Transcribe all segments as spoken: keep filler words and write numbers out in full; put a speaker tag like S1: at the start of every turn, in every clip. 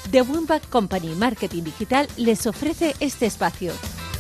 S1: The Wombat Company Marketing Digital les ofrece este espacio.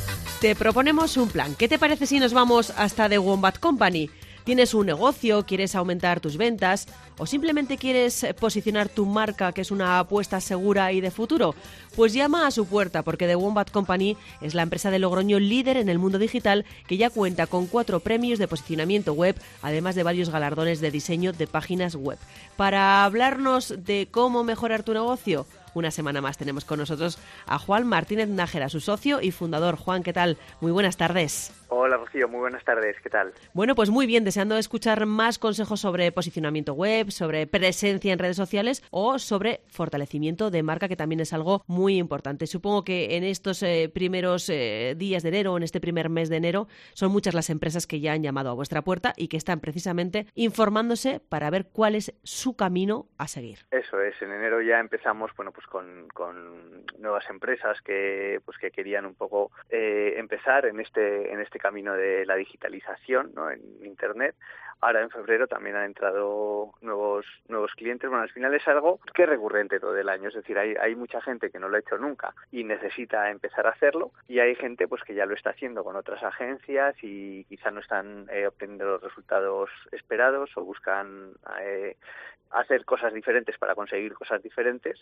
S2: Te proponemos un plan. ¿Qué te parece si nos vamos hasta The Wombat Company? ¿Tienes un negocio, quieres aumentar tus ventas o simplemente quieres posicionar tu marca, que es una apuesta segura y de futuro? Pues llama a su puerta, porque The Wombat Company es la empresa de Logroño líder en el mundo digital, que ya cuenta con cuatro premios de posicionamiento web, además de varios galardones de diseño de páginas web. Para hablarnos de cómo mejorar tu negocio, una semana más tenemos con nosotros a Juan Martínez Nájera, su socio y fundador. Juan, ¿qué tal? Muy buenas tardes.
S3: Hola, Rocío, muy buenas tardes, ¿qué tal?
S2: Bueno, pues muy bien, deseando escuchar más consejos sobre posicionamiento web, sobre presencia en redes sociales o sobre fortalecimiento de marca, que también es algo muy importante. Supongo que en estos eh, primeros eh, días de enero, en este primer mes de enero, son muchas las empresas que ya han llamado a vuestra puerta y que están precisamente informándose para ver cuál es su camino a seguir.
S3: Eso es, en enero ya empezamos, bueno, pues con, con nuevas empresas que, pues que querían un poco eh, empezar en este, en este camino de la digitalización, ¿no?, en Internet. Ahora en febrero también han entrado nuevos nuevos clientes. Bueno, al final es algo que es recurrente todo el año, es decir, hay, hay mucha gente que no lo ha hecho nunca y necesita empezar a hacerlo, y hay gente pues que ya lo está haciendo con otras agencias y quizá no están eh, obteniendo los resultados esperados o buscan eh, hacer cosas diferentes para conseguir cosas diferentes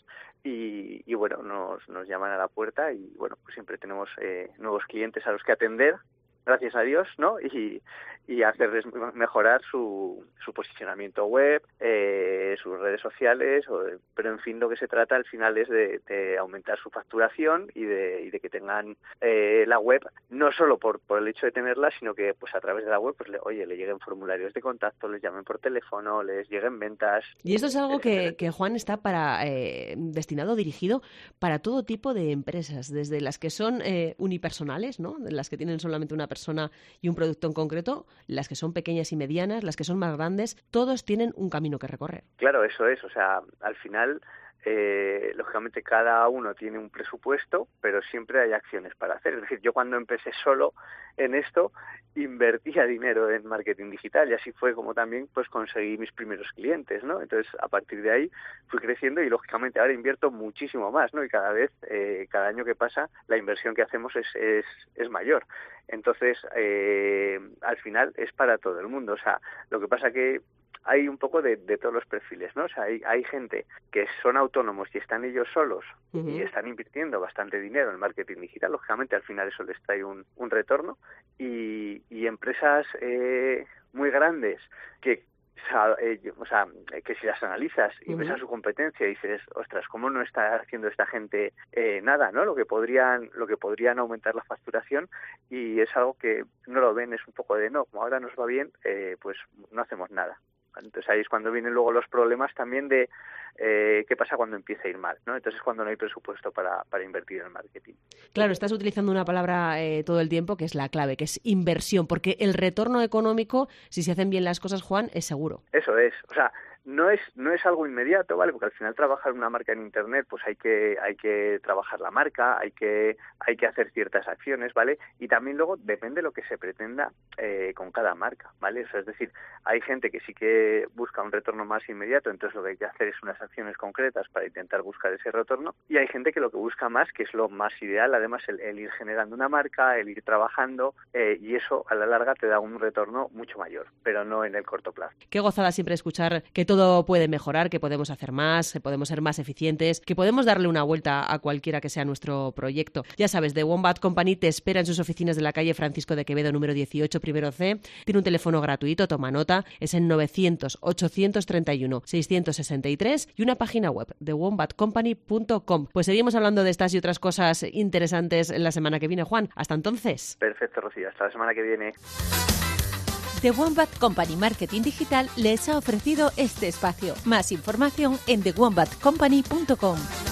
S3: y, y bueno, nos, nos llaman a la puerta y bueno, pues siempre tenemos eh, nuevos clientes a los que atender, gracias a Dios, ¿no? Y, y hacerles mejorar su, su posicionamiento web, eh, sus redes sociales, o, pero en fin, lo que se trata al final es de, de aumentar su facturación y de, y de que tengan eh, la web, no solo por, por el hecho de tenerla, sino que pues a través de la web, pues le, oye, le lleguen formularios de contacto, les llamen por teléfono, les lleguen ventas.
S2: Y esto es algo que, que Juan, está para eh, destinado, dirigido para todo tipo de empresas, desde las que son eh, unipersonales, ¿no?, las que tienen solamente una persona y un producto en concreto, las que son pequeñas y medianas, las que son más grandes, todos tienen un camino que recorrer.
S3: Claro, eso es, o sea, al final, eh, lógicamente cada uno tiene un presupuesto, pero siempre hay acciones para hacer. Es decir, yo cuando empecé solo en esto, invertía dinero en marketing digital y así fue como también pues conseguí mis primeros clientes, ¿no? Entonces, a partir de ahí fui creciendo y lógicamente ahora invierto muchísimo más, ¿no? Y cada vez, eh, cada año que pasa, la inversión que hacemos es, es, es mayor. Entonces, eh, al final es para todo el mundo. O sea, lo que pasa que hay un poco de, de todos los perfiles, ¿no? O sea, hay, hay gente que son autónomos y están ellos solos uh-huh. y están invirtiendo bastante dinero en marketing digital. Lógicamente, al final eso les trae un, un retorno. Y, y empresas eh, muy grandes que o sea, que si las analizas y ves a su competencia y dices, ostras, ¿cómo no está haciendo esta gente eh, nada, ¿no? Lo que podrían, lo que podrían aumentar la facturación, y es algo que no lo ven, es un poco de no, como ahora nos va bien, eh, pues no hacemos nada. Entonces ahí es cuando vienen luego los problemas también de eh, qué pasa cuando empieza a ir mal, ¿no? Entonces es cuando no hay presupuesto para, para invertir en marketing.
S2: Claro, estás utilizando una palabra eh, todo el tiempo que es la clave, que es inversión, porque el retorno económico, si se hacen bien las cosas, Juan, es seguro.
S3: Eso es, o sea, no es no es algo inmediato, ¿vale? Porque al final trabajar una marca en Internet, pues hay que hay que trabajar la marca, hay que hay que hacer ciertas acciones, ¿vale? Y también luego depende de lo que se pretenda eh, con cada marca, ¿vale? O sea, es decir, hay gente que sí que busca un retorno más inmediato, entonces lo que hay que hacer es unas acciones concretas para intentar buscar ese retorno, y hay gente que lo que busca más, que es lo más ideal, además el, el ir generando una marca, el ir trabajando, eh, y eso a la larga te da un retorno mucho mayor, pero no en el corto plazo.
S2: Qué gozada siempre escuchar que todo Todo puede mejorar, que podemos hacer más, que podemos ser más eficientes, que podemos darle una vuelta a cualquiera que sea nuestro proyecto. Ya sabes, The Wombat Company te espera en sus oficinas de la calle Francisco de Quevedo, número dieciocho, primero C. Tiene un teléfono gratuito, toma nota, es en novecientos, ochocientos treinta y uno, seiscientos sesenta y tres y una página web, the wombat company punto com. Pues seguimos hablando de estas y otras cosas interesantes la semana que viene, Juan. Hasta entonces.
S3: Perfecto, Rocío. Hasta la semana que viene.
S1: The Wombat Company Marketing Digital les ha ofrecido este espacio. Más información en the wombat company punto com.